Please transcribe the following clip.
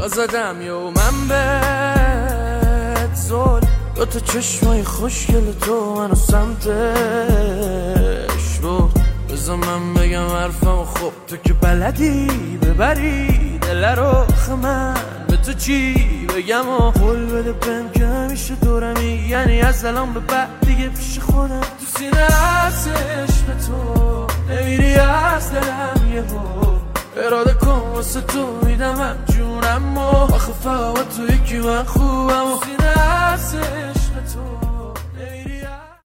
زدم یو من بهت زل دو تا چشمای خوشگل تو منو سمتش برد. بذار من بگم حرفم خب تو که بلدی ببری دل رو من به تو چی بگم و قول بده بهم که همیشه دورمی، یعنی از الان به بعد دیگه پیش خودم تو سینه هست عشق تو نمیری از دلم یهو اراده کن واسه تو میدم هم جونم و آخه فقط تو یکی من خوبم و سینه هست عشق تو